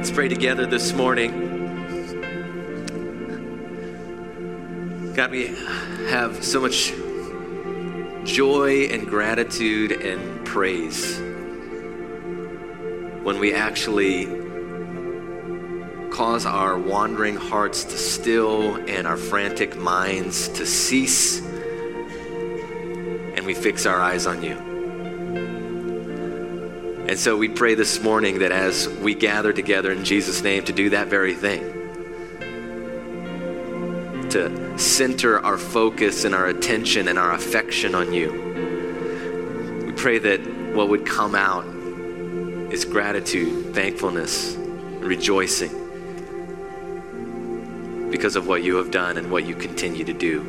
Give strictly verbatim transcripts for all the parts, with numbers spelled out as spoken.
Let's pray together this morning. God, we have so much joy and gratitude and praise when we actually cause our wandering hearts to still and our frantic minds to cease, and we fix our eyes on you. And so we pray this morning that as we gather together in Jesus' name to do that very thing, to center our focus and our attention and our affection on you, we pray that what would come out is gratitude, thankfulness, rejoicing because of what you have done and what you continue to do.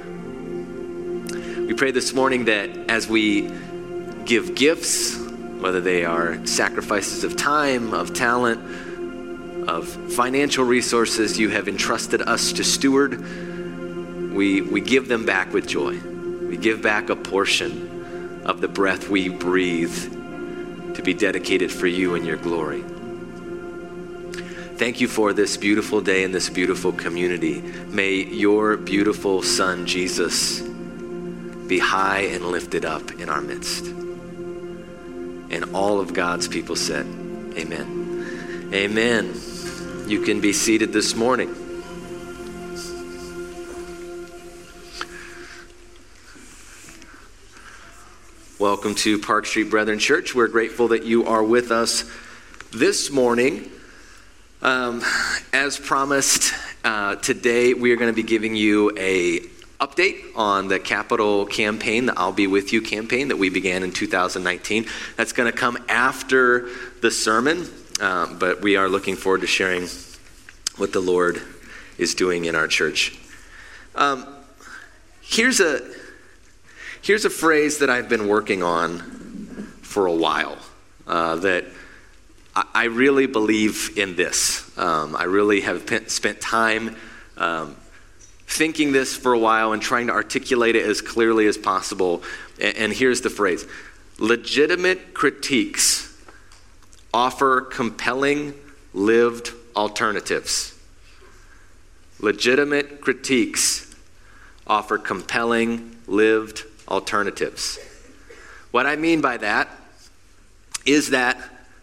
We pray this morning that as we give gifts, whether they are sacrifices of time, of talent, of financial resources you have entrusted us to steward, we, we give them back with joy. We give back a portion of the breath we breathe to be dedicated for you and your glory. Thank you for this beautiful day and this beautiful community. May your beautiful Son, Jesus, be high and lifted up in our midst. And all of God's people said, amen. Amen. You can be seated this morning. Welcome to Park Street Brethren Church. We're grateful that you are with us this morning. Um, as promised, uh, today we are going to be giving you a update on the capital campaign, the I'll Be With You campaign that we began in two thousand nineteen. That's going to come after the sermon, um, but we are looking forward to sharing what the Lord is doing in our church. Um, here's a here's a phrase that I've been working on for a while, uh, that I, I really believe in this. Um, I really have p- spent time um, thinking this for a while and trying to articulate it as clearly as possible. And, and here's the phrase: legitimate critiques offer compelling lived alternatives. Legitimate critiques offer compelling lived alternatives. What I mean by that is that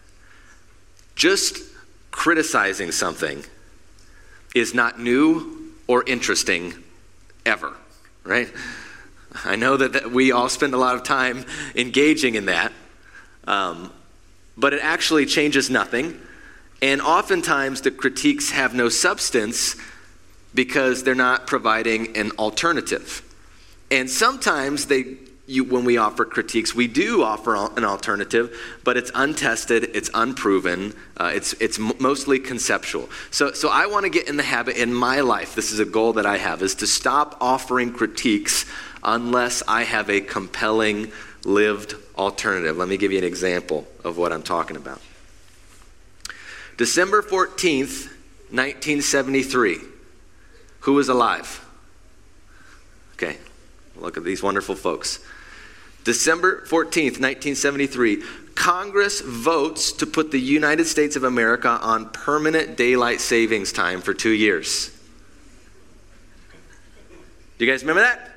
just criticizing something is not new or interesting ever, right? I know that, that we all spend a lot of time engaging in that, um, but it actually changes nothing. And oftentimes the critiques have no substance because they're not providing an alternative. And sometimes they, you, when we offer critiques, we do offer an alternative, but it's untested, it's unproven, uh, it's it's mostly conceptual. So, so I want to get in the habit in my life, this is a goal that I have, is to stop offering critiques unless I have a compelling lived alternative. Let me give you an example of what I'm talking about. December fourteenth, nineteen seventy-three. Who was alive? Okay, look at these wonderful folks. December fourteenth, nineteen seventy-three, Congress votes to put the United States of America on permanent daylight savings time for two years. Do you guys remember that?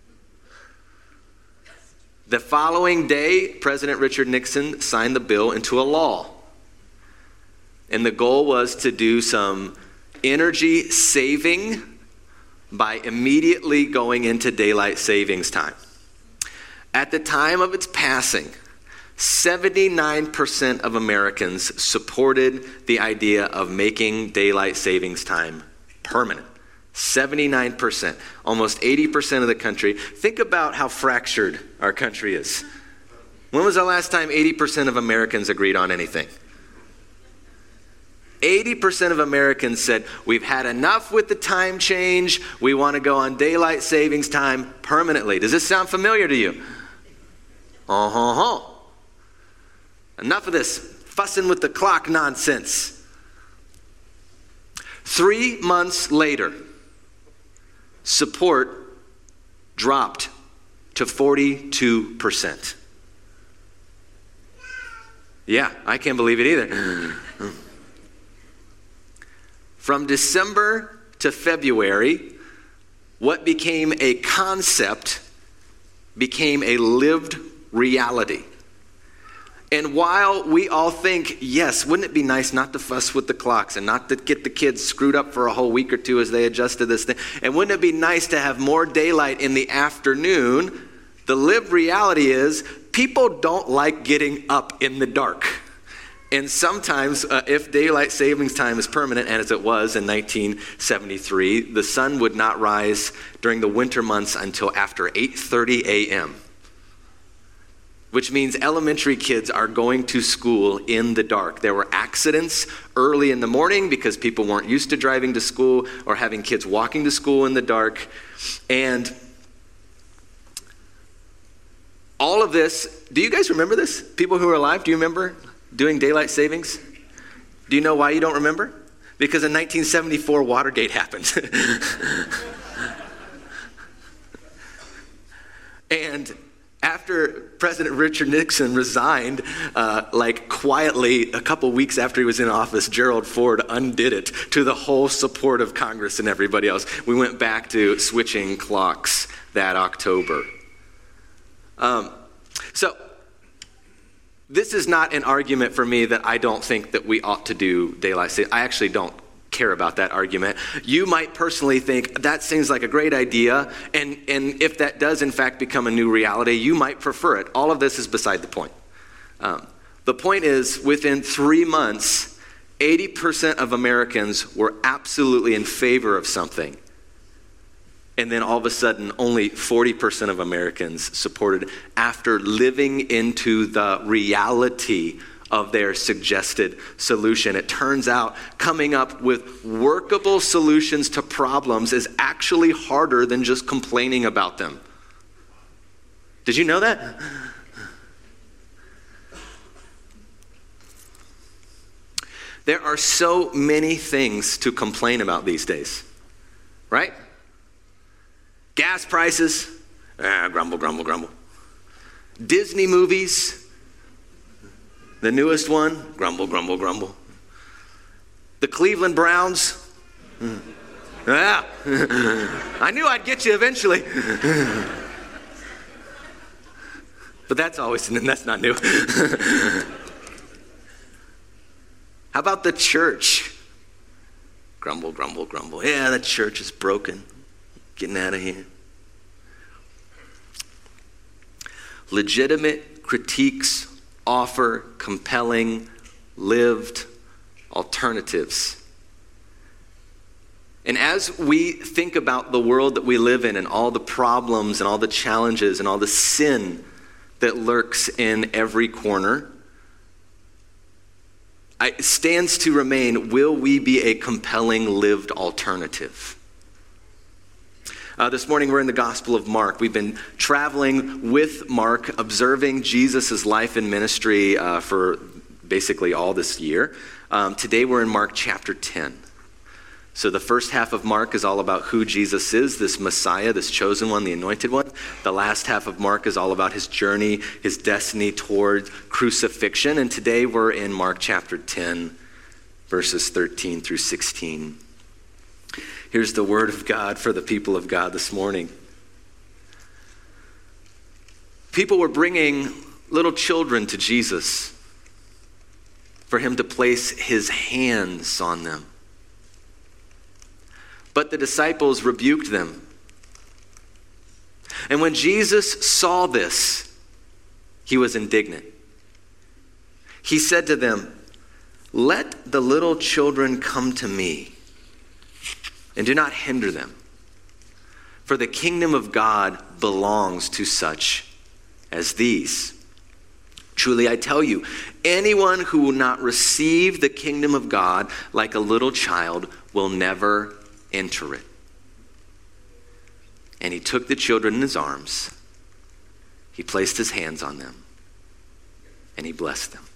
The following day, President Richard Nixon signed the bill into a law. And the goal was to do some energy saving by immediately going into daylight savings time. At the time of its passing, seventy-nine percent of Americans supported the idea of making daylight savings time permanent. seventy-nine percent, almost eighty percent of the country. Think about how fractured our country is. When was the last time eighty percent of Americans agreed on anything? eighty percent of Americans said, we've had enough with the time change. We want to go on daylight savings time permanently. Does this sound familiar to you? Uh-huh. Enough of this fussing with the clock nonsense. Three months later, support dropped to forty-two percent. Yeah, I can't believe it either. From December to February, what became a concept became a lived reality. And while we all think, yes, wouldn't it be nice not to fuss with the clocks and not to get the kids screwed up for a whole week or two as they adjust to this thing, and wouldn't it be nice to have more daylight in the afternoon, the lived reality is people don't like getting up in the dark. And sometimes, uh, if daylight savings time is permanent, and as it was in nineteen seventy-three, the sun would not rise during the winter months until after eight thirty a.m., which means elementary kids are going to school in the dark. There were accidents early in the morning because people weren't used to driving to school or having kids walking to school in the dark. And all of this, do you guys remember this? People who are alive, do you remember doing daylight savings? Do you know why you don't remember? Because in nineteen seventy-four, Watergate happened. And after President Richard Nixon resigned, uh, like quietly, a couple weeks after he was in office, Gerald Ford undid it to the whole support of Congress and everybody else. We went back to switching clocks that October. Um, so, this is not an argument for me that I don't think that we ought to do daylight saving. I actually don't care about that argument. You might personally think that seems like a great idea, and, and if that does in fact become a new reality, you might prefer it. All of this is beside the point. Um, the point is, within three months, eighty percent of Americans were absolutely in favor of something. And then all of a sudden, only forty percent of Americans supported after living into the reality of their suggested solution. It turns out coming up with workable solutions to problems is actually harder than just complaining about them. Did you know that? There are so many things to complain about these days, right? Gas prices, ah, grumble, grumble, grumble. Disney movies, the newest one, grumble, grumble, grumble. The Cleveland Browns, mm. ah, I knew I'd get you eventually. But that's always, that's not new. How about the church? Grumble, grumble, grumble. Yeah, the church is broken. Getting out of here. Legitimate critiques offer compelling, lived alternatives. And as we think about the world that we live in and all the problems and all the challenges and all the sin that lurks in every corner, it stands to remain, will we be a compelling, lived alternative? Uh, this morning we're in the Gospel of Mark. We've been traveling with Mark, observing Jesus' life and ministry uh, for basically all this year. Um, today we're in Mark chapter ten. So the first half of Mark is all about who Jesus is, this Messiah, this chosen one, the anointed one. The last half of Mark is all about his journey, his destiny toward crucifixion. And today we're in Mark chapter ten, verses thirteen through sixteen. Here's the word of God for the people of God this morning. People were bringing little children to Jesus for him to place his hands on them. But the disciples rebuked them. And when Jesus saw this, he was indignant. He said to them, "Let the little children come to me, and do not hinder them, for the kingdom of God belongs to such as these. Truly I tell you, anyone who will not receive the kingdom of God like a little child will never enter it." And he took the children in his arms, he placed his hands on them, and he blessed them.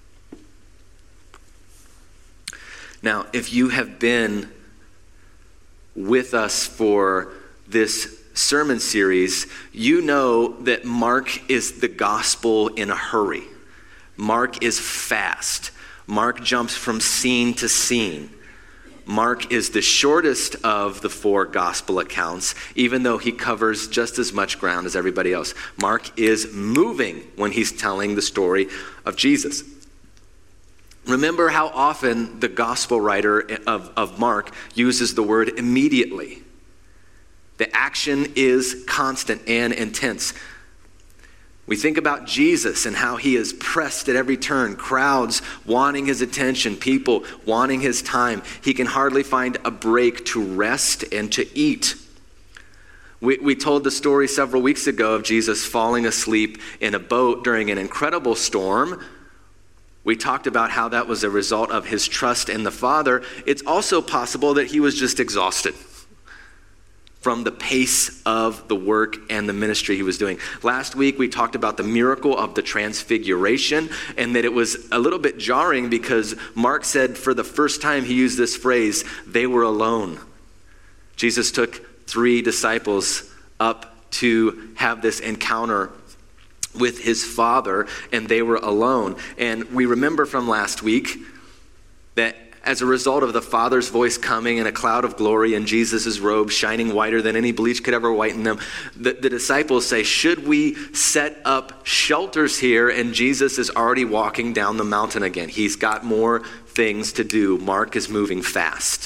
Now, if you have been with us for this sermon series, you know that Mark is the gospel in a hurry. Mark is fast. Mark jumps from scene to scene. Mark is the shortest of the four gospel accounts, even though he covers just as much ground as everybody else. Mark is moving when he's telling the story of Jesus. Remember how often the gospel writer of, of Mark uses the word immediately. The action is constant and intense. We think about Jesus and how he is pressed at every turn, crowds wanting his attention, people wanting his time. He can hardly find a break to rest and to eat. We, we told the story several weeks ago of Jesus falling asleep in a boat during an incredible storm. We talked about how that was a result of his trust in the Father. It's also possible that he was just exhausted from the pace of the work and the ministry he was doing. Last week, we talked about the miracle of the transfiguration, and that it was a little bit jarring because Mark said for the first time he used this phrase, they were alone. Jesus took three disciples up to have this encounter with his Father, and they were alone. And we remember from last week that as a result of the Father's voice coming in a cloud of glory and Jesus' robe shining whiter than any bleach could ever whiten them, the, the disciples say, should we set up shelters here? And Jesus is already walking down the mountain again. He's got more things to do. Mark is moving fast.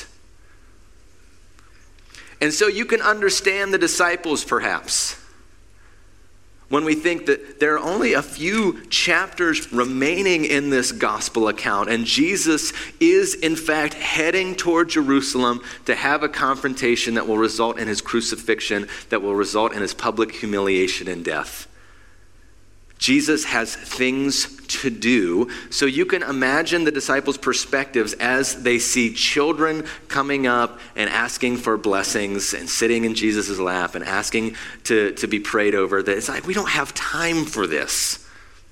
And so you can understand the disciples perhaps when we think that there are only a few chapters remaining in this gospel account, and Jesus is in fact heading toward Jerusalem to have a confrontation that will result in his crucifixion, that will result in his public humiliation and death. Jesus has things to do, so you can imagine the disciples' perspectives as they see children coming up and asking for blessings and sitting in Jesus' lap and asking to, to be prayed over. That it's like, we don't have time for this.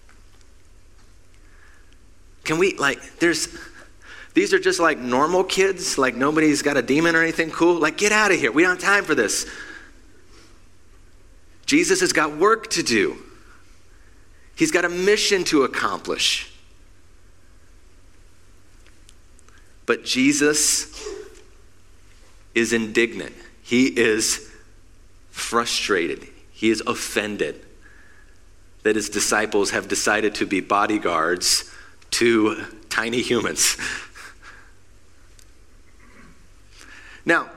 Can we, like, there's, these are just like normal kids, like nobody's got a demon or anything cool. Like, get out of here. We don't have time for this. Jesus has got work to do. He's got a mission to accomplish. But Jesus is indignant. He is frustrated. He is offended that his disciples have decided to be bodyguards to tiny humans. Now,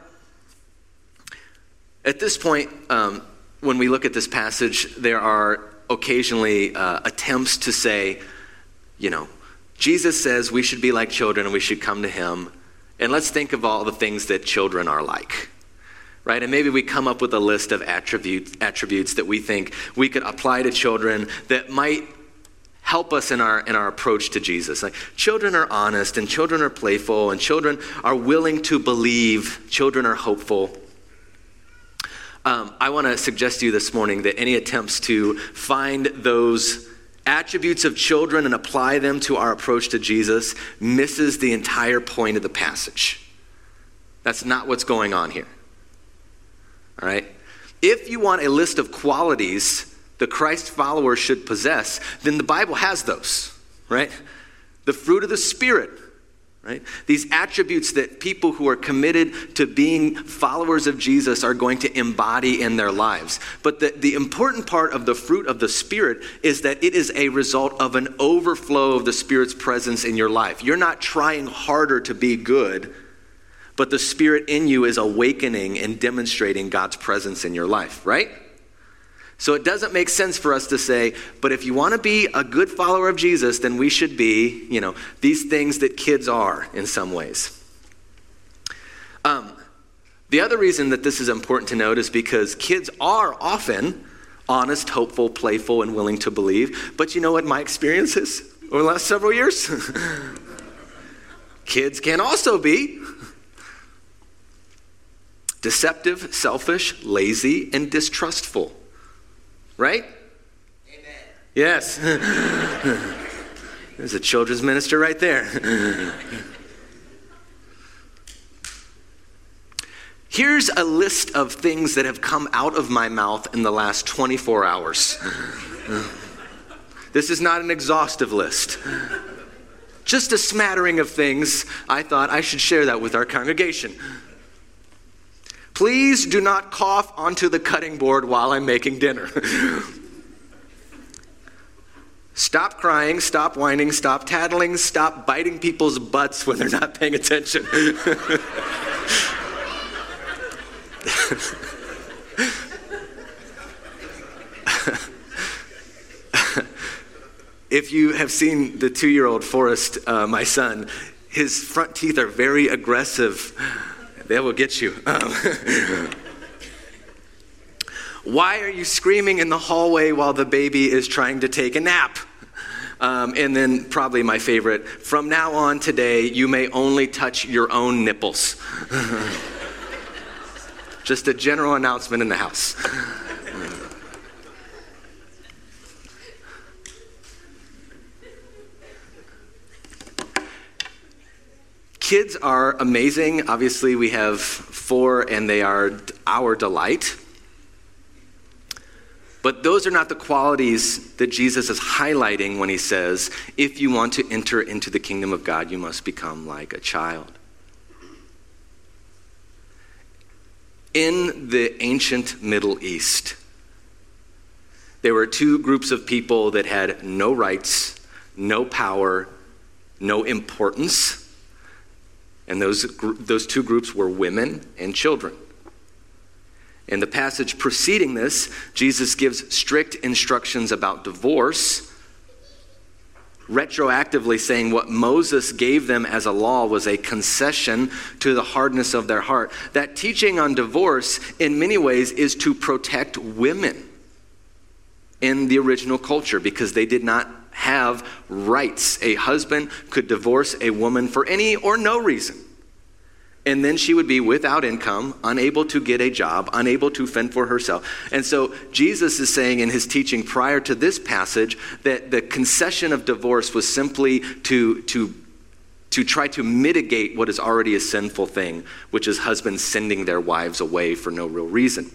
at this point, um, when we look at this passage, there are occasionally uh, attempts to say, you know, Jesus says we should be like children and we should come to him. And let's think of all the things that children are like, right? And maybe we come up with a list of attributes, attributes that we think we could apply to children that might help us in our in our approach to Jesus. Like, children are honest, and children are playful, and children are willing to believe. Children are hopeful. Um, I want to suggest to you this morning that any attempts to find those attributes of children and apply them to our approach to Jesus misses the entire point of the passage. That's not what's going on here. All right? If you want a list of qualities the Christ follower should possess, then the Bible has those, right? The fruit of the Spirit. Right? These attributes that people who are committed to being followers of Jesus are going to embody in their lives. But the, the important part of the fruit of the Spirit is that it is a result of an overflow of the Spirit's presence in your life. You're not trying harder to be good, but the Spirit in you is awakening and demonstrating God's presence in your life, right? So it doesn't make sense for us to say, but if you want to be a good follower of Jesus, then we should be, you know, these things that kids are in some ways. Um, the other reason that this is important to note is because kids are often honest, hopeful, playful, and willing to believe. But you know what my experience is over the last several years? Kids can also be deceptive, selfish, lazy, and distrustful. Right? Amen. Yes. There's a children's minister right there. Here's a list of things that have come out of my mouth in the last twenty-four hours. This is not an exhaustive list. just a smattering of things, I thought I should share that with our congregation. Please do not cough onto the cutting board while I'm making dinner. Stop crying, stop whining, stop tattling, stop biting people's butts when they're not paying attention. If you have seen the two-year-old Forrest, uh, my son, his front teeth are very aggressive. They will get you. Um, Why are you screaming in the hallway while the baby is trying to take a nap? Um, and then probably my favorite, from now on today, you may only touch your own nipples. Just a general announcement in the house. Kids are amazing. Obviously, we have four, and they are our delight. But those are not the qualities that Jesus is highlighting when he says, if you want to enter into the kingdom of God, you must become like a child. In the ancient Middle East, there were two groups of people that had no rights, no power, no importance. And those, those two groups were women and children. In the passage preceding this, Jesus gives strict instructions about divorce, retroactively saying what Moses gave them as a law was a concession to the hardness of their heart. That teaching on divorce, in many ways, is to protect women in the original culture because they did not have rights. A husband could divorce a woman for any or no reason. And then she would be without income, unable to get a job, unable to fend for herself. And so Jesus is saying in his teaching prior to this passage that the concession of divorce was simply to, to, to try to mitigate what is already a sinful thing, which is husbands sending their wives away for no real reason.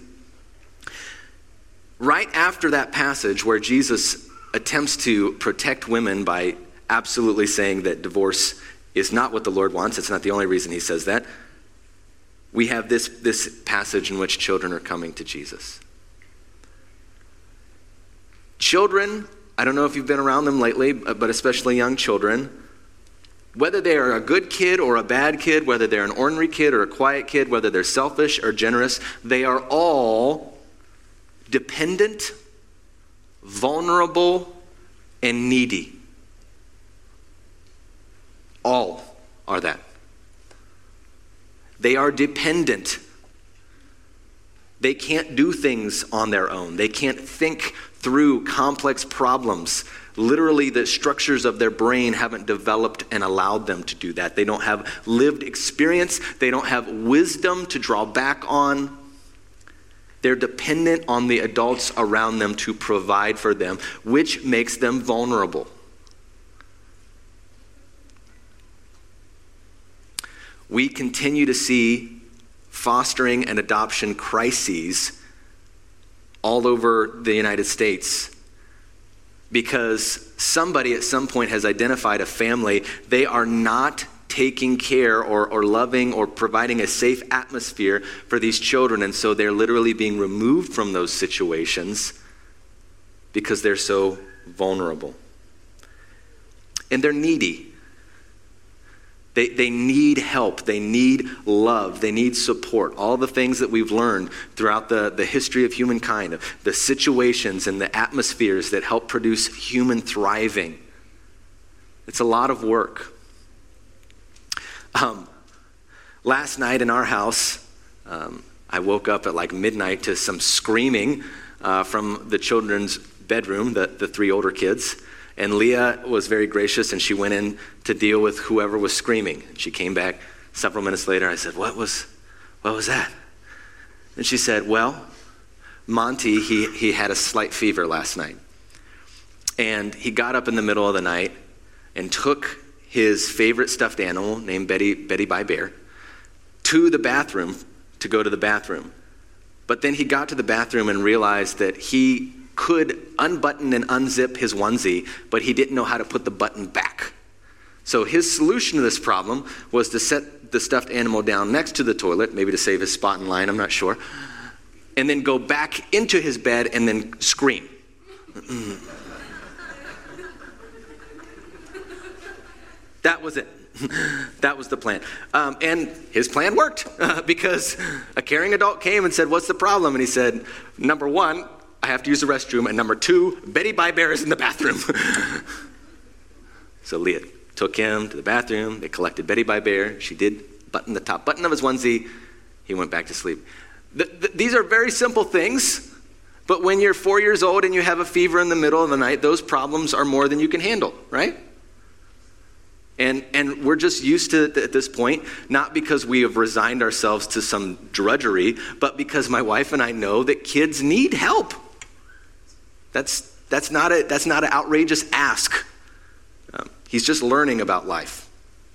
Right after that passage where Jesus attempts to protect women by absolutely saying that divorce is not what the Lord wants, it's not the only reason he says that, we have this, this passage in which children are coming to Jesus. Children, I don't know if you've been around them lately, but especially young children, whether they are a good kid or a bad kid, whether they're an ornery kid or a quiet kid, whether they're selfish or generous, they are all dependent, vulnerable, and needy. All are that. They are dependent. They can't do things on their own. They can't think through complex problems. Literally, the structures of their brain haven't developed and allowed them to do that. They don't have lived experience. They don't have wisdom to draw back on. They're dependent on the adults around them to provide for them, which makes them vulnerable. We continue to see fostering and adoption crises all over the United States because somebody at some point has identified a family. They are not taking care or, or loving or providing a safe atmosphere for these children, and so they're literally being removed from those situations because they're so vulnerable. And they're needy. They, they need help. They need love. They need support. All the things that we've learned throughout the, the history of humankind, the situations and the atmospheres that help produce human thriving. It's a lot of work. Um, last night in our house, um, I woke up at like midnight to some screaming uh, from the children's bedroom, the, the three older kids. And Leah was very gracious, and she went in to deal with whoever was screaming. She came back several minutes later. I said, what was, what was that? And she said, well, Monty, he, he had a slight fever last night. And he got up in the middle of the night and took his favorite stuffed animal named Betty, Betty Bye Bear to the bathroom to go to the bathroom. But then he got to the bathroom and realized that he could unbutton and unzip his onesie, but he didn't know how to put the button back. So his solution to this problem was to set the stuffed animal down next to the toilet, maybe to save his spot in line, I'm not sure, and then go back into his bed and then scream. That was it. That was the plan. Um, and his plan worked uh, because a caring adult came and said, what's the problem? And he said, number one, I have to use the restroom. And number two, Betty Bybear is in the bathroom. So Leah took him to the bathroom. They collected Betty Bybear. She did button the top button of his onesie. He went back to sleep. The, the, these are very simple things. But when you're four years old and you have a fever in the middle of the night, those problems are more than you can handle, right? And and we're just used to it at this point, not because we have resigned ourselves to some drudgery, but because my wife and I know that kids need help. That's that's not a that's not an outrageous ask. Um, he's just learning about life.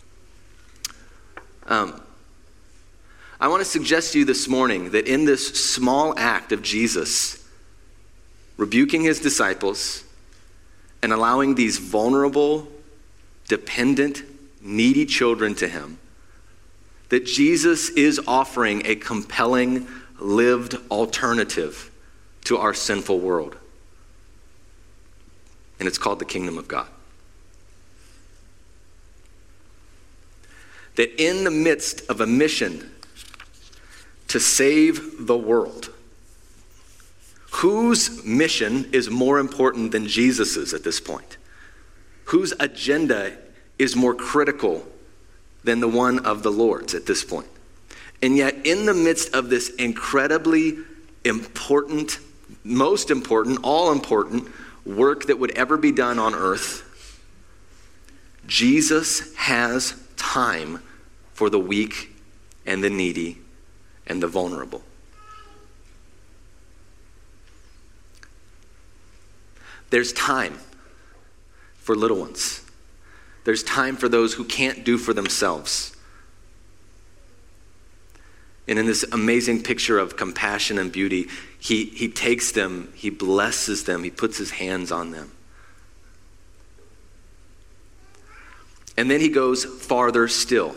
Um, I want to suggest to you this morning that in this small act of Jesus rebuking his disciples and allowing these vulnerable, dependent, needy children to him, that Jesus is offering a compelling, lived alternative to our sinful world. And it's called the kingdom of God. That in the midst of a mission to save the world, whose mission is more important than Jesus's at this point? Whose agenda is more critical than the one of the Lord's at this point? And yet, in the midst of this incredibly important, most important, all important work that would ever be done on earth, Jesus has time for the weak and the needy and the vulnerable. There's time for little ones. There's time for those who can't do for themselves. And in this amazing picture of compassion and beauty, he, he takes them, he blesses them, he puts his hands on them. And then he goes farther still.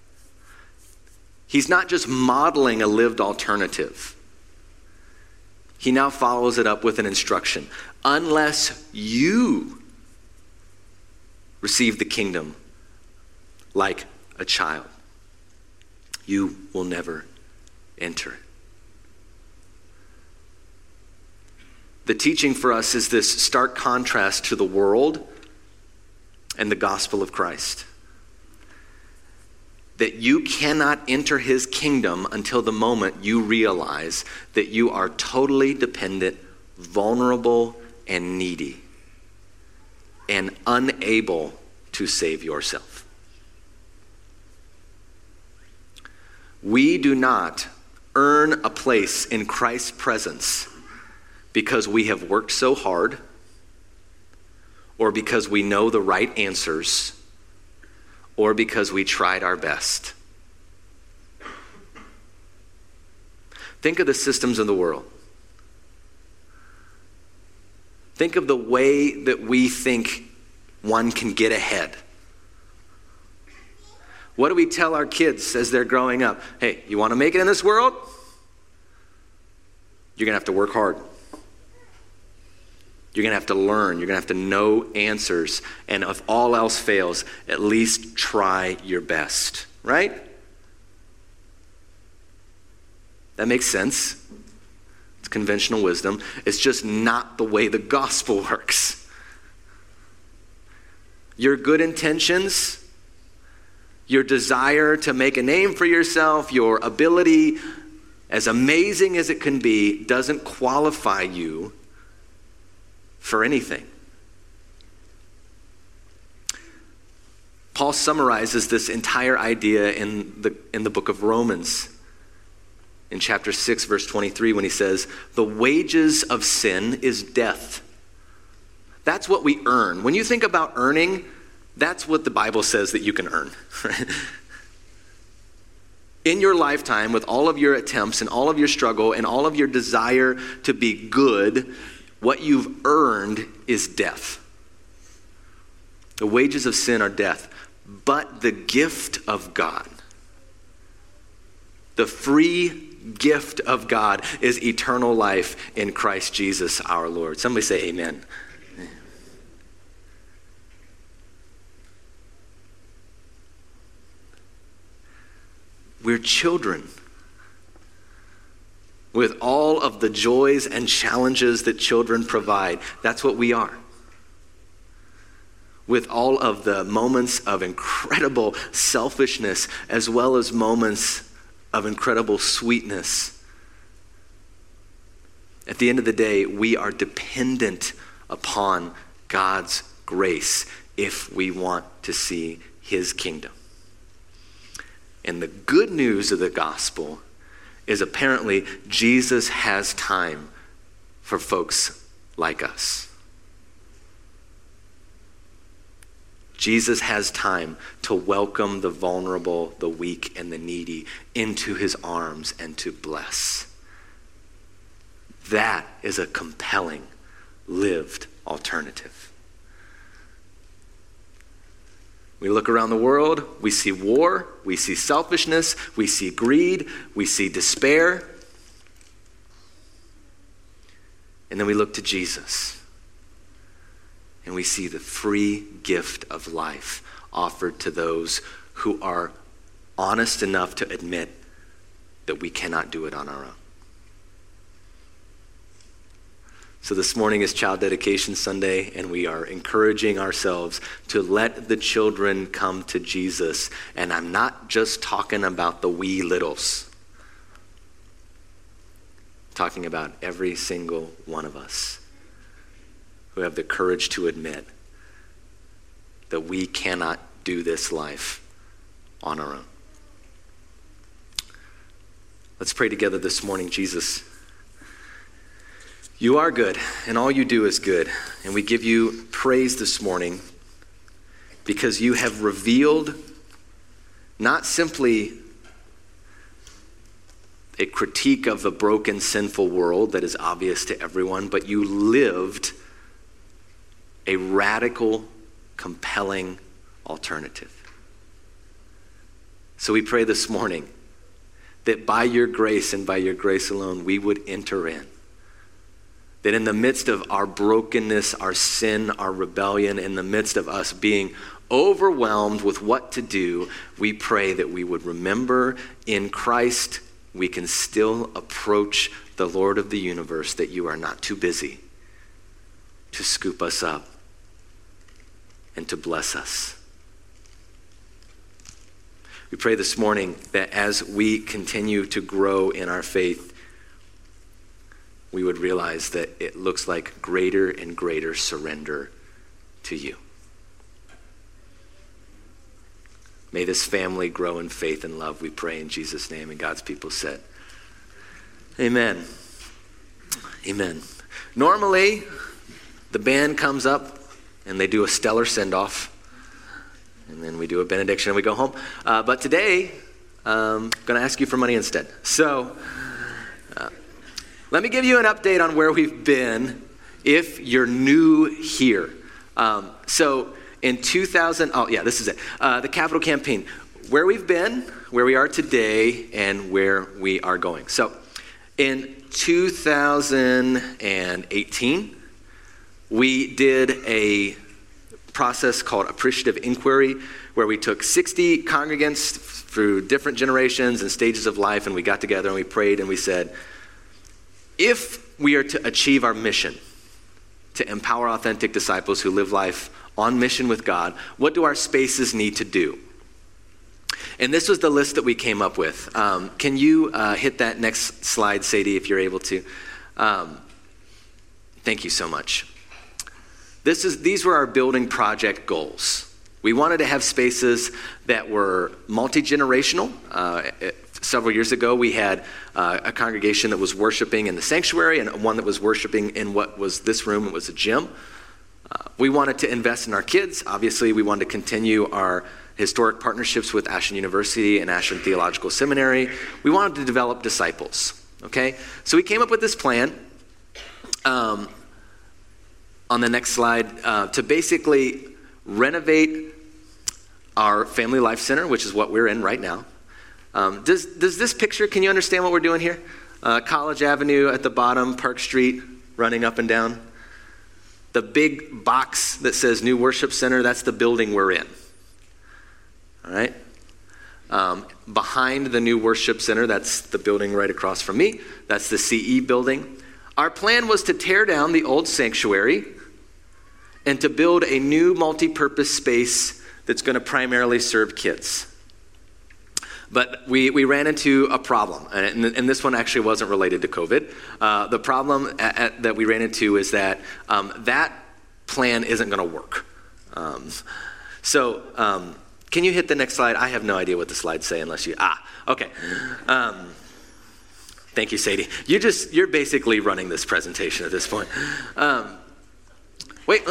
He's not just modeling a lived alternative. He now follows it up with an instruction. Unless you receive the kingdom like a child, you will never enter it. The teaching for us is this stark contrast to the world and the gospel of Christ. That you cannot enter his kingdom until the moment you realize that you are totally dependent, vulnerable, and needy, and unable to save yourself. We do not earn a place in Christ's presence because we have worked so hard or because we know the right answers or because we tried our best. Think of the systems of the world. Think of the way that we think one can get ahead. What do we tell our kids as they're growing up? Hey, you want to make it in this world? You're going to have to work hard. You're going to have to learn. You're going to have to know answers. And if all else fails, at least try your best. Right? That makes sense. It's conventional wisdom. It's just not the way the gospel works. Your good intentions, your desire to make a name for yourself, your ability, as amazing as it can be, doesn't qualify you for anything. Paul summarizes this entire idea in the in the book of Romans in chapter six, verse twenty-three, when he says, the wages of sin is death. That's what we earn. When you think about earning, that's what the Bible says that you can earn. In your lifetime, with all of your attempts and all of your struggle and all of your desire to be good, what you've earned is death. The wages of sin are death. but the gift of God. The free gift of God is eternal life in Christ Jesus our Lord. Somebody say amen. We're children with all of the joys and challenges that children provide. That's what we are. With all of the moments of incredible selfishness as well as moments of incredible sweetness. At the end of the day, we are dependent upon God's grace if we want to see his kingdom. And the good news of the gospel is apparently Jesus has time for folks like us. Jesus has time to welcome the vulnerable, the weak, and the needy into his arms and to bless. That is a compelling, lived alternative. We look around the world, we see war, we see selfishness, we see greed, we see despair. And then we look to Jesus. And we see the free gift of life offered to those who are honest enough to admit that we cannot do it on our own. So this morning is Child Dedication Sunday, and we are encouraging ourselves to let the children come to Jesus. And I'm not just talking about the wee littles. I'm talking about every single one of us who have the courage to admit that we cannot do this life on our own. Let's pray together this morning. Jesus, you are good, and all you do is good. And we give you praise this morning because you have revealed not simply a critique of a broken, sinful world that is obvious to everyone, but you lived a radical, compelling alternative. So we pray this morning that by your grace and by your grace alone, we would enter in. That in the midst of our brokenness, our sin, our rebellion, in the midst of us being overwhelmed with what to do, we pray that we would remember in Christ we can still approach the Lord of the universe, that you are not too busy to scoop us up and to bless us. We pray this morning that as we continue to grow in our faith, we would realize that it looks like greater and greater surrender to you. May this family grow in faith and love, we pray in Jesus' name. And God's people said, amen. Amen. Normally, the band comes up and they do a stellar send-off. And then we do a benediction and we go home. Uh, but today, I'm going to ask you for money instead. So, uh, let me give you an update on where we've been if you're new here. Um, so in two thousand, oh yeah, this is it. Uh, the Capital Campaign, where we've been, where we are today, and where we are going. So in two thousand eighteen, we did a process called Appreciative Inquiry, where we took sixty congregants through different generations and stages of life, and we got together and we prayed and we said, if we are to achieve our mission, to empower authentic disciples who live life on mission with God, what do our spaces need to do? And this was the list that we came up with. Um, can you uh, hit that next slide, Sadie, if you're able to? Um, thank you so much. This is, these were our building project goals. We wanted to have spaces that were multi-generational. Uh, several years ago, we had uh, a congregation that was worshiping in the sanctuary and one that was worshiping in what was this room. It was a gym. Uh, we wanted to invest in our kids. Obviously, we wanted to continue our historic partnerships with Ashland University and Ashland Theological Seminary. We wanted to develop disciples, okay? So we came up with this plan um, on the next slide uh, to basically renovate our Family Life Center, which is what we're in right now. Um, does, does this picture, can you understand what we're doing here? Uh, College Avenue at the bottom, Park Street, running up and down. The big box that says New Worship Center, that's the building we're in. All right? Um, behind the New Worship Center, that's the building right across from me. That's the C E building. Our plan was to tear down the old sanctuary and to build a new multi-purpose space that's going to primarily serve kids. But we, we ran into a problem, and, and this one actually wasn't related to COVID. Uh, the problem at, at, that we ran into is that um, that plan isn't going to work. Um, so um, can you hit the next slide? I have no idea what the slides say unless you, ah, okay. Um, thank you, Sadie. You just, you're basically running this presentation at this point. Um, wait.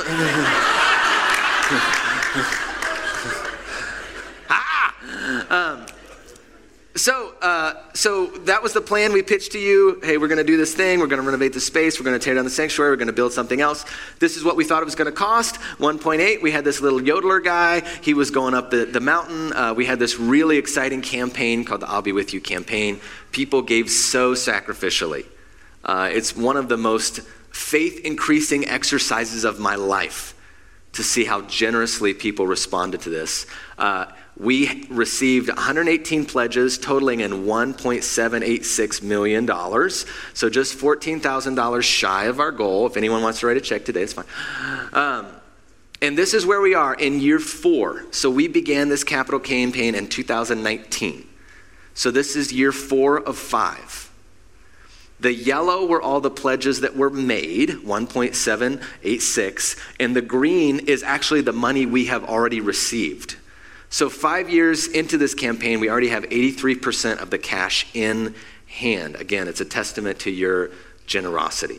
ah! Um, So, uh, so that was the plan we pitched to you. Hey, we're going to do this thing. We're going to renovate the space. We're going to tear down the sanctuary. We're going to build something else. This is what we thought it was going to cost. one point eight. We had this little yodeler guy. He was going up the, the mountain. Uh, we had this really exciting campaign called the I'll Be With You campaign. People gave so sacrificially. Uh, it's one of the most faith-increasing exercises of my life to see how generously people responded to this. Uh, We received one hundred eighteen pledges totaling in one point seven eight six million dollars. So just fourteen thousand dollars shy of our goal. If anyone wants to write a check today, it's fine. Um, and this is where we are in year four. So we began this capital campaign in two thousand nineteen. So this is year four of five. The yellow were all the pledges that were made, one point seven eight six. And the green is actually the money we have already received. So five years into this campaign, we already have eighty-three percent of the cash in hand. Again, it's a testament to your generosity.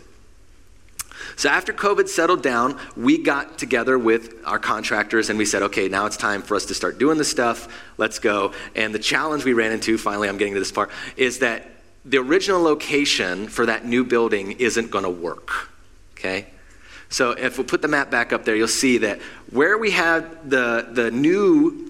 So after COVID settled down, we got together with our contractors and we said, okay, now it's time for us to start doing this stuff. Let's go. And the challenge we ran into, finally I'm getting to this part, is that the original location for that new building isn't going to work, okay? So if we put the map back up there, you'll see that where we had the, the new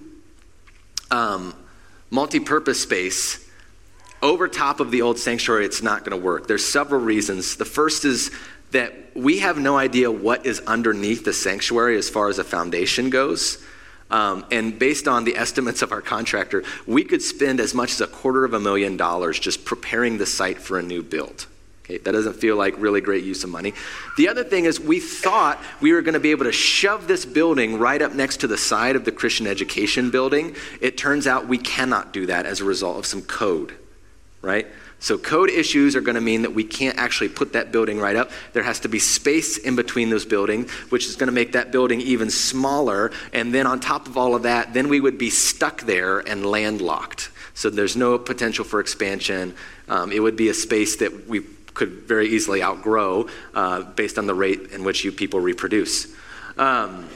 Um, multi-purpose space over top of the old sanctuary, it's not going to work. There's several reasons. The first is that we have no idea what is underneath the sanctuary as far as a foundation goes. Um, and based on the estimates of our contractor, we could spend as much as a quarter of a million dollars just preparing the site for a new build. Okay, that doesn't feel like really great use of money. The other thing is we thought we were going to be able to shove this building right up next to the side of the Christian education building. It turns out we cannot do that as a result of some code, right? So code issues are going to mean that we can't actually put that building right up. There has to be space in between those buildings, which is going to make that building even smaller. And then on top of all of that, then we would be stuck there and landlocked. So there's no potential for expansion. Um, it would be a space that we could very easily outgrow uh, based on the rate in which you people reproduce. Um,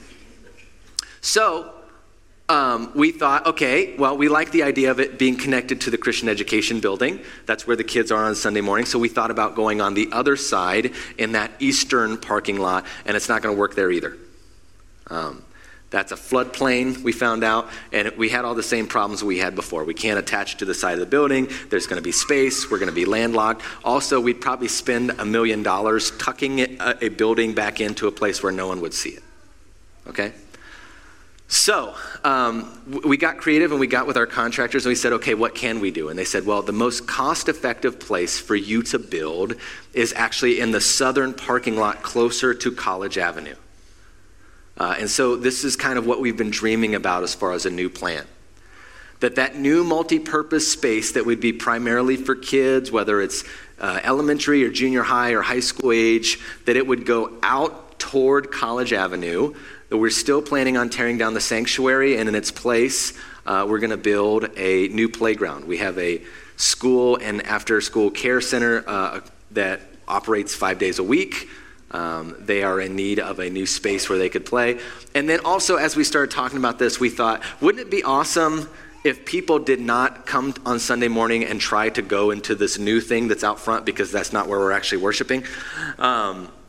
so um, we thought, okay, well, we like the idea of it being connected to the Christian education building. That's where the kids are on Sunday morning. So we thought about going on the other side in that eastern parking lot, and it's not going to work there either. Um, That's a floodplain, we found out, and we had all the same problems we had before. We can't attach it to the side of the building. There's going to be space. We're going to be landlocked. Also, we'd probably spend a million dollars tucking it, a, a building back into a place where no one would see it. Okay? So um, we got creative and we got with our contractors and we said, okay, what can we do? And they said, well, the most cost-effective place for you to build is actually in the southern parking lot closer to College Avenue. Uh, and so this is kind of what we've been dreaming about as far as a new plan. That that new multi-purpose space that would be primarily for kids, whether it's uh, elementary or junior high or high school age, that it would go out toward College Avenue. That we're still planning on tearing down the sanctuary, and in its place, uh, we're going to build a new playground. We have a school and after-school care center uh, that operates five days a week. Um, they are in need of a new space where they could play. And then also, as we started talking about this, we thought, wouldn't it be awesome if people did not come on Sunday morning and try to go into this new thing that's out front, because that's not where we're actually worshiping. Um,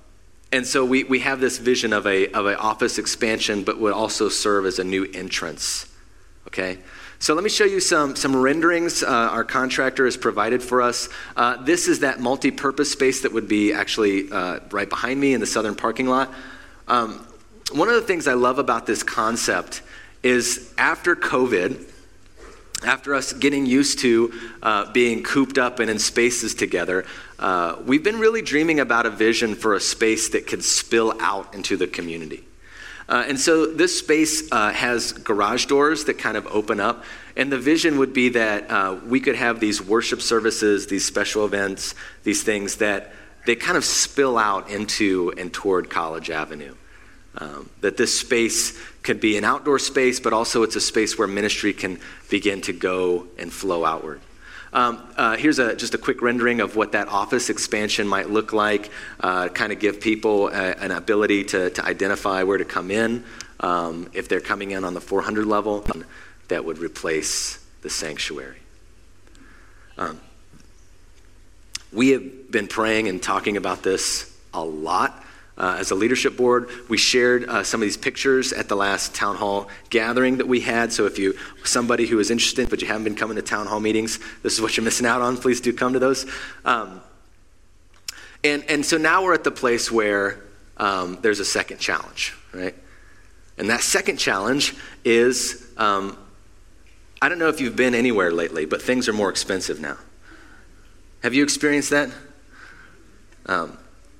And so we, we have this vision of a of an office expansion, but would also serve as a new entrance, okay? So let me show you some, some renderings uh, our contractor has provided for us. Uh, this is that multi-purpose space that would be actually uh, right behind me in the southern parking lot. Um, one of the things I love about this concept is after COVID, after us getting used to uh, being cooped up and in spaces together, uh, we've been really dreaming about a vision for a space that could spill out into the community. Uh, and so this space uh, has garage doors that kind of open up, and the vision would be that uh, we could have these worship services, these special events, these things that they kind of spill out into and toward College Avenue. Um, that this space could be an outdoor space, but also it's a space where ministry can begin to go and flow outward. Um, uh, here's a, just a quick rendering of what that office expansion might look like, uh, kind of give people a, an ability to, to identify where to come in. Um, if they're coming in on the four hundred level, that would replace the sanctuary. Um, we have been praying and talking about this a lot. Uh, as a leadership board, we shared uh, some of these pictures at the last town hall gathering that we had. So if you, somebody who is interested, but you haven't been coming to town hall meetings, this is what you're missing out on. Please do come to those. Um, and, and so now we're at the place where um, there's a second challenge, right? And that second challenge is, um, I don't know if you've been anywhere lately, but things are more expensive now. Have you experienced that? Um,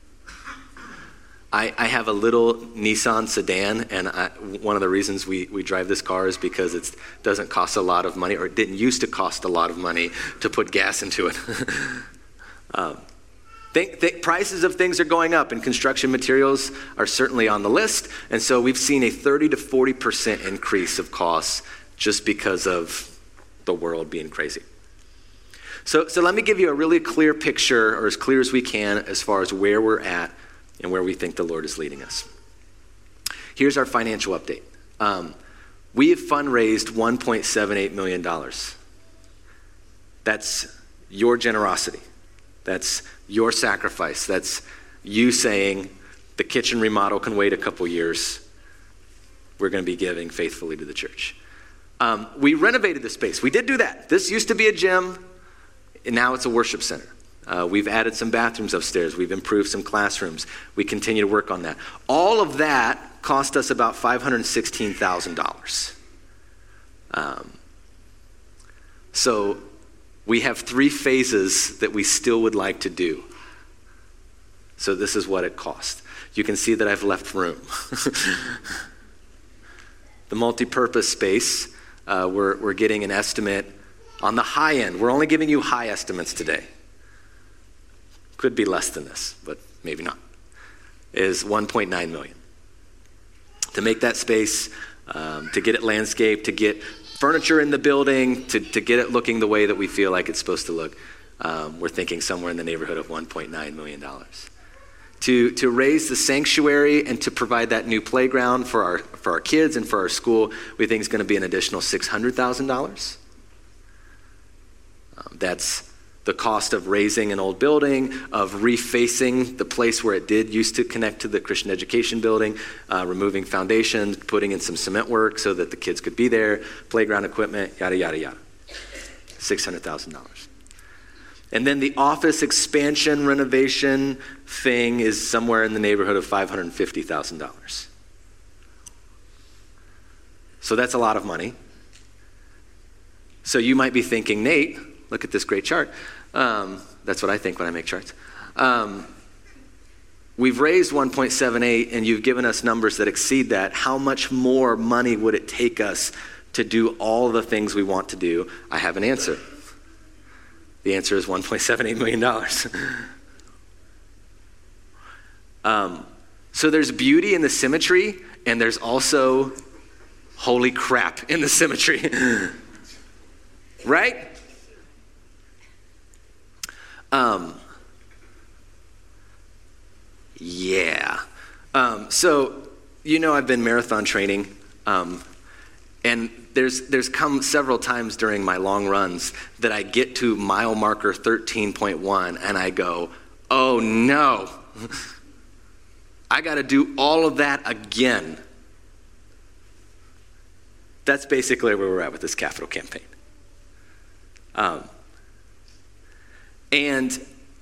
I, I have a little Nissan sedan, and I, one of the reasons we, we drive this car is because it doesn't cost a lot of money, or it didn't used to cost a lot of money to put gas into it. um, think, think prices of things are going up, and construction materials are certainly on the list, and so we've seen a thirty to forty percent increase of costs just because of the world being crazy. So, so let me give you a really clear picture, or as clear as we can, as far as where we're at and where we think the Lord is leading us. Here's our financial update. Um, we have fundraised one point seven eight million dollars. That's your generosity. That's your sacrifice. That's you saying the kitchen remodel can wait a couple years. We're going to be giving faithfully to the church. Um, we renovated the space. We did do that. This used to be a gym, and now it's a worship center. Uh, we've added some bathrooms upstairs. We've improved some classrooms. We continue to work on that. All of that cost us about five hundred sixteen thousand dollars. Um, so we have three phases that we still would like to do. So this is what it cost. You can see that I've left room. The multi-purpose space, uh, we're, we're getting an estimate on the high end. We're only giving you high estimates today. Could be less than this, but maybe not, is one point nine million dollars. To make that space, um, to get it landscaped, to get furniture in the building, to, to get it looking the way that we feel like it's supposed to look, um, we're thinking somewhere in the neighborhood of one point nine million dollars. To, to raise the sanctuary and to provide that new playground for our, for our kids and for our school, we think is going to be an additional six hundred thousand dollars. Um, that's the cost of raising an old building, of refacing the place where it did used to connect to the Christian education building, uh, removing foundations, putting in some cement work so that the kids could be there, playground equipment, yada, yada, yada. six hundred thousand dollars. And then the office expansion renovation thing is somewhere in the neighborhood of five hundred fifty thousand dollars. So that's a lot of money. So you might be thinking, Nate, look at this great chart. Um, that's what I think when I make charts. Um, we've raised one point seven eight and you've given us numbers that exceed that. How much more money would it take us to do all the things we want to do? I have an answer. The answer is one point seven eight million dollars. um, so there's beauty in the symmetry, and there's also holy crap in the symmetry. Right? Um, yeah. Um, so, you know, I've been marathon training, um, and there's there's come several times during my long runs that I get to mile marker thirteen point one and I go, oh no, I got to do all of that again. That's basically where we're at with this capital campaign. Um, and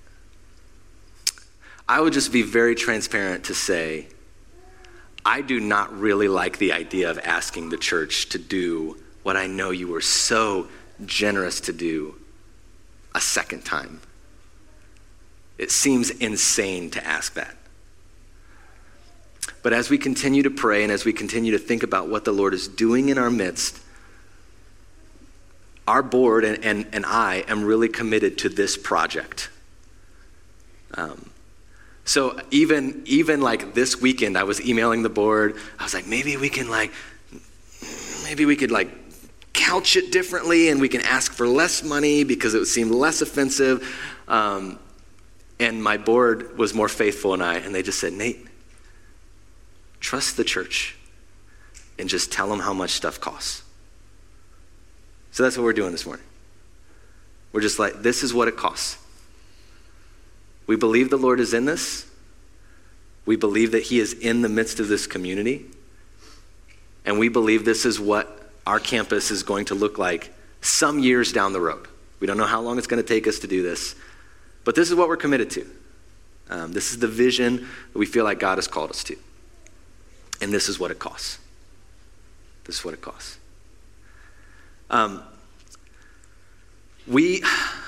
I would just be very transparent to say, I do not really like the idea of asking the church to do what I know you were so generous to do a second time. It seems insane to ask that. But as we continue to pray and as we continue to think about what the Lord is doing in our midst, our board and, and, and I am really committed to this project. Um, so even, even like this weekend, I was emailing the board. I was like, maybe we can like, maybe we could like couch it differently and we can ask for less money because it would seem less offensive. Um, and my board was more faithful and I, and they just said, Nate, trust the church and just tell them how much stuff costs. So that's what we're doing this morning. We're just like, this is what it costs. We believe the Lord is in this. We believe that he is in the midst of this community. And we believe this is what our campus is going to look like some years down the road. We don't know how long it's going to take us to do this, but this is what we're committed to. Um, this is the vision that we feel like God has called us to. And this is what it costs. This is what it costs. Um, we,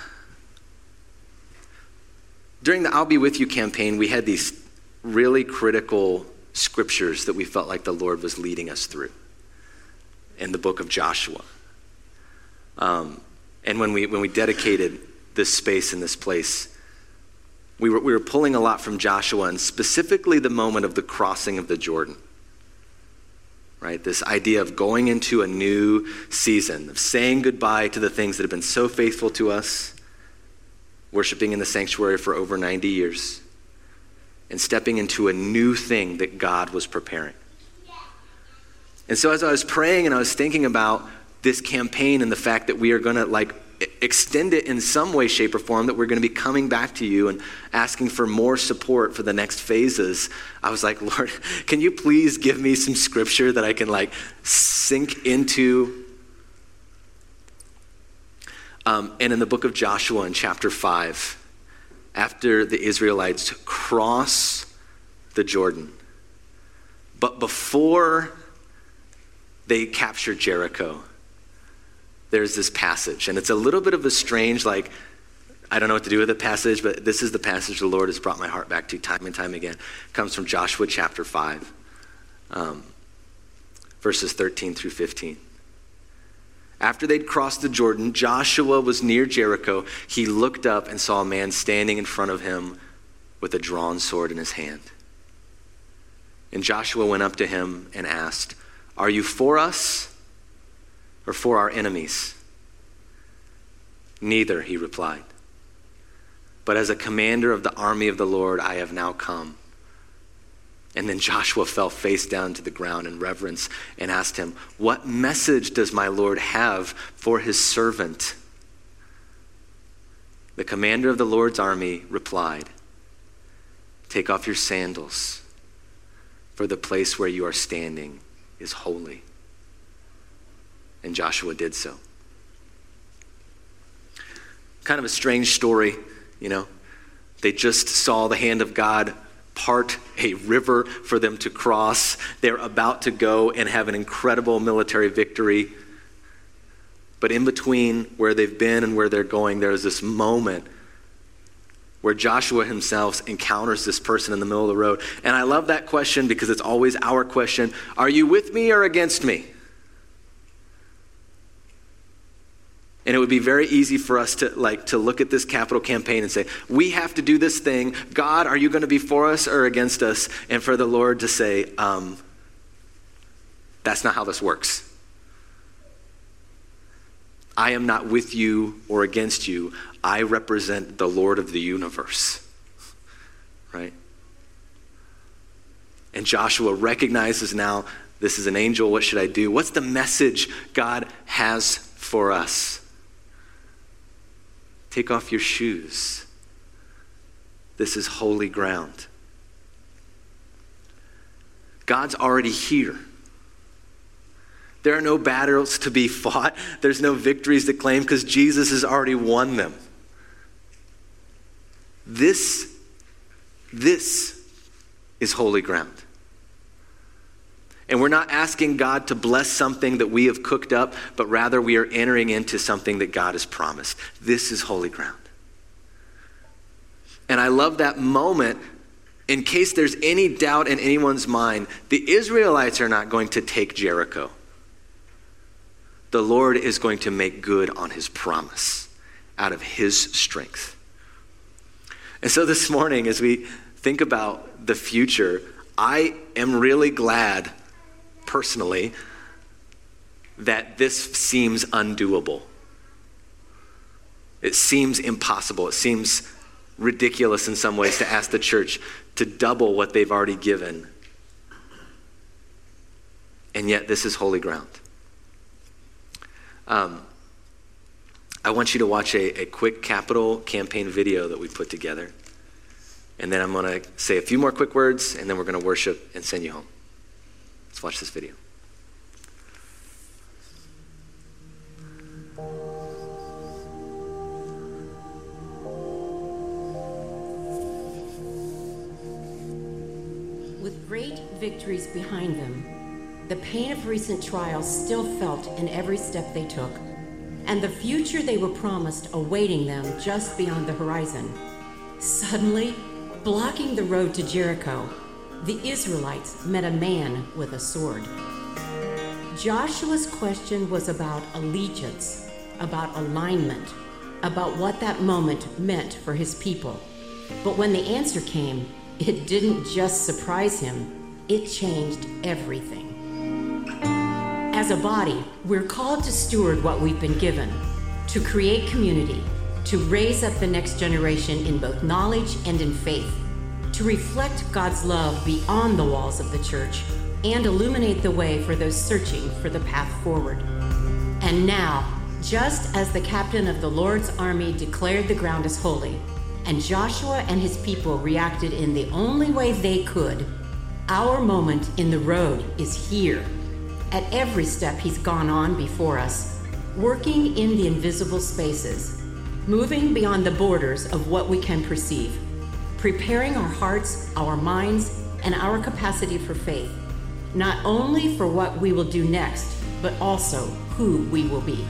during the I'll Be With You campaign, we had these really critical scriptures that we felt like the Lord was leading us through in the book of Joshua. Um, and when we when we dedicated this space and this place, we were we were pulling a lot from Joshua, and specifically the moment of the crossing of the Jordan. Right, this idea of going into a new season, of saying goodbye to the things that have been so faithful to us, worshiping in the sanctuary for over ninety years, and stepping into a new thing that God was preparing. And so as I was praying and I was thinking about this campaign and the fact that we are going to like extend it in some way, shape, or form, that we're going to be coming back to you and asking for more support for the next phases, I was like, Lord, can you please give me some scripture that I can like sink into? Um, and in the book of Joshua in chapter five, after the Israelites cross the Jordan, but before they capture Jericho, there's this passage, and it's a little bit of a strange, like, I don't know what to do with the passage, but this is the passage the Lord has brought my heart back to time and time again. It comes from Joshua chapter five, um, verses thirteen through fifteen. After they'd crossed the Jordan, Joshua was near Jericho. He looked up and saw a man standing in front of him with a drawn sword in his hand. And Joshua went up to him and asked, "Are you for us or for our enemies?" "Neither," he replied. "But as a commander of the army of the Lord, I have now come." And then Joshua fell face down to the ground in reverence and asked him, "What message does my Lord have for his servant?" The commander of the Lord's army replied, "Take off your sandals, for the place where you are standing is holy." And Joshua did so. Kind of a strange story, you know. They just saw the hand of God part a river for them to cross. They're about to go and have an incredible military victory. But in between where they've been and where they're going, there's this moment where Joshua himself encounters this person in the middle of the road. And I love that question because it's always our question. Are you with me or against me? And it would be very easy for us to like to look at this capital campaign and say, we have to do this thing. God, are you going to be for us or against us? And for the Lord to say, um, that's not how this works. I am not with you or against you. I represent the Lord of the universe. Right? And Joshua recognizes now, this is an angel. What should I do? What's the message God has for us? Take off your shoes. This is holy ground. God's already here. There are no battles to be fought. There's no victories to claim because Jesus has already won them. This, this is holy ground. And we're not asking God to bless something that we have cooked up, but rather we are entering into something that God has promised. This is holy ground. And I love that moment. In case there's any doubt in anyone's mind, the Israelites are not going to take Jericho. The Lord is going to make good on his promise out of his strength. And so this morning, as we think about the future, I am really glad, personally, that this seems undoable. It seems impossible. It seems ridiculous in some ways to ask the church to double what they've already given. And yet this is holy ground. Um, I want you to watch a, a quick capital campaign video that we put together. And then I'm going to say a few more quick words, and then we're going to worship and send you home. Let's watch this video. With great victories behind them, the pain of recent trials still felt in every step they took, and the future they were promised awaiting them just beyond the horizon. Suddenly, blocking the road to Jericho, the Israelites met a man with a sword. Joshua's question was about allegiance, about alignment, about what that moment meant for his people. But when the answer came, it didn't just surprise him, it changed everything. As a body, we're called to steward what we've been given, to create community, to raise up the next generation in both knowledge and in faith, to reflect God's love beyond the walls of the church, and illuminate the way for those searching for the path forward. And now, just as the captain of the Lord's army declared the ground as holy, and Joshua and his people reacted in the only way they could, our moment in the road is here. At every step he's gone on before us, working in the invisible spaces, moving beyond the borders of what we can perceive, preparing our hearts, our minds, and our capacity for faith, not only for what we will do next, but also who we will be.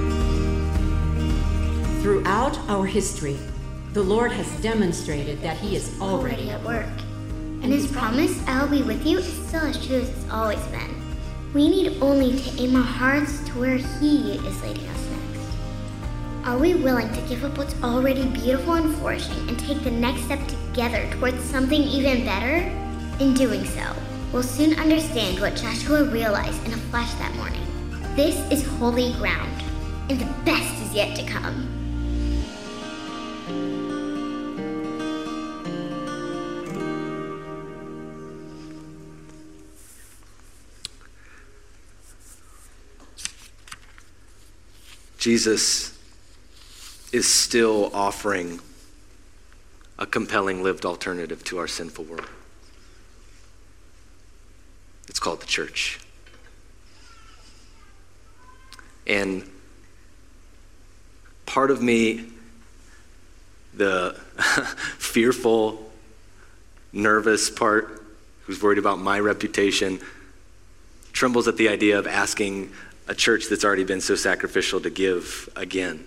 Throughout our history, the Lord has demonstrated that he is already at work. And his promise, I'll be with you, is still as true as it's always been. We need only to aim our hearts to where he is leading us next. Are we willing to give up what's already beautiful and flourishing and take the next step together towards something even better? In doing so, we'll soon understand what Joshua realized in a flash that morning. This is holy ground, and the best is yet to come. Jesus is still offering a compelling lived alternative to our sinful world. It's called the church. And part of me, the fearful, nervous part, who's worried about my reputation, trembles at the idea of asking a church that's already been so sacrificial to give again.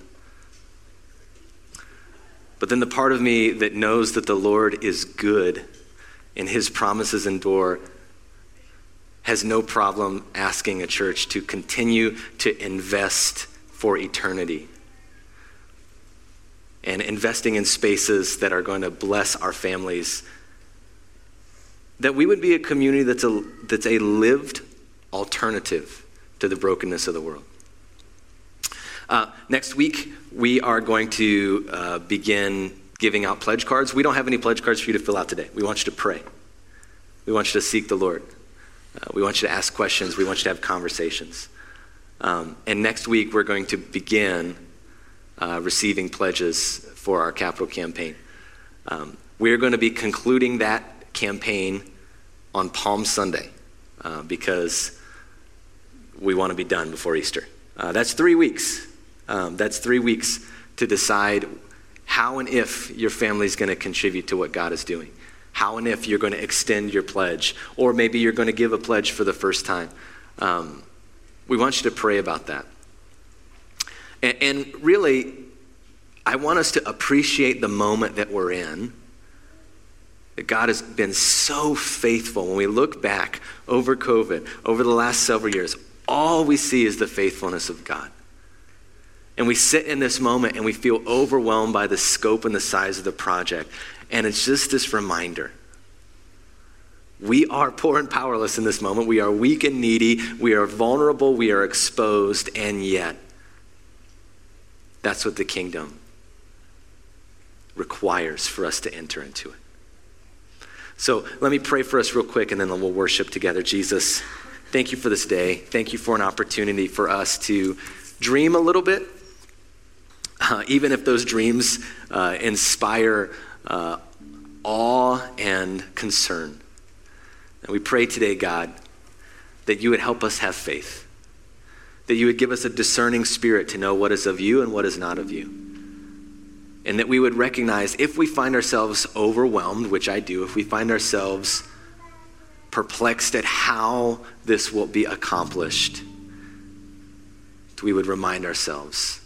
But then the part of me that knows that the Lord is good and his promises endure has no problem asking a church to continue to invest for eternity and investing in spaces that are going to bless our families, that we would be a community that's a, that's a lived alternative to the brokenness of the world. Uh, next week, we are going to uh, begin giving out pledge cards. We don't have any pledge cards for you to fill out today. We want you to pray. We want you to seek the Lord. Uh, we want you to ask questions. We want you to have conversations. Um, and next week, we're going to begin uh, receiving pledges for our capital campaign. Um, we're going to be concluding that campaign on Palm Sunday. uh, because we want to be done before Easter. Uh, that's three weeks. Um, that's three weeks to decide how and if your family is going to contribute to what God is doing. How and if you're going to extend your pledge, or maybe you're going to give a pledge for the first time. Um, we want you to pray about that. And, and really, I want us to appreciate the moment that we're in. That God has been so faithful. When we look back over COVID, over the last several years, all we see is the faithfulness of God. And we sit in this moment and we feel overwhelmed by the scope and the size of the project. And it's just this reminder. We are poor and powerless in this moment. We are weak and needy. We are vulnerable. We are exposed. And yet, that's what the kingdom requires for us to enter into it. So let me pray for us real quick, and then we'll worship together. Jesus, thank you for this day. Thank you for an opportunity for us to dream a little bit, uh, even if those dreams uh, inspire uh, awe and concern. And we pray today, God, that you would help us have faith, that you would give us a discerning spirit to know what is of you and what is not of you. And that we would recognize if we find ourselves overwhelmed, which I do, if we find ourselves perplexed at how this will be accomplished, we would remind ourselves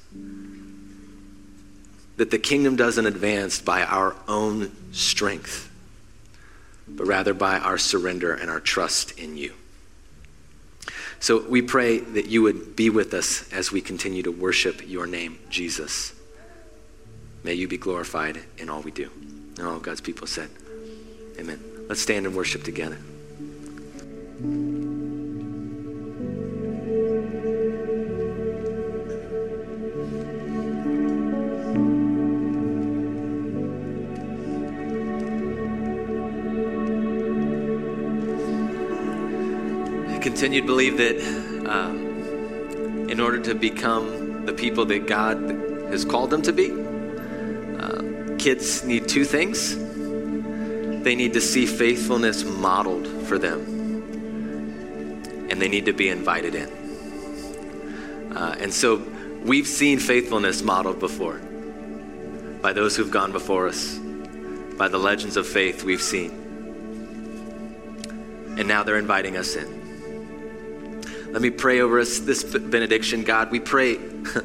that the kingdom doesn't advance by our own strength, but rather by our surrender and our trust in you. So we pray that you would be with us as we continue to worship your name, Jesus. May you be glorified in all we do. And all of God's people said, amen. Let's stand and worship together. I continue to believe that um, in order to become the people that God has called them to be, kids need two things. They need to see faithfulness modeled for them, and they need to be invited in. Uh, and so we've seen faithfulness modeled before by those who've gone before us, by the legends of faith we've seen. And now they're inviting us in. Let me pray over us this benediction. God, we pray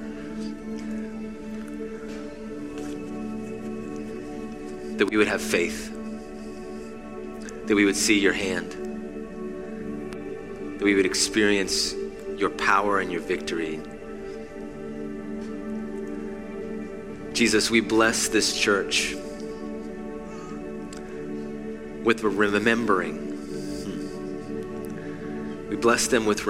that we would have faith, that we would see your hand, that we would experience your power and your victory. Jesus, we bless this church with remembering. We bless them with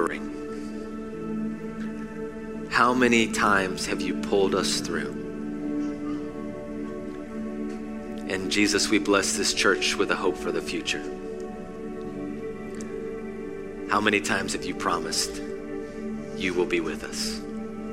remembering. How many times have you pulled us through? And Jesus, we bless this church with a hope for the future. How many times have you promised you will be with us?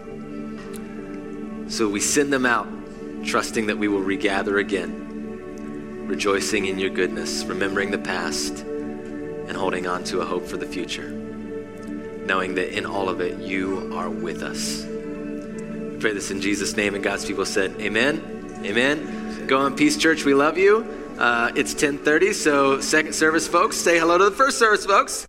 So we send them out, trusting that we will regather again, rejoicing in your goodness, remembering the past, and holding on to a hope for the future, knowing that in all of it, you are with us. We pray this in Jesus' name, and God's people said, amen, amen. Go in peace, church. We love you. Uh, it's ten thirty, so second service folks, say hello to the first service folks.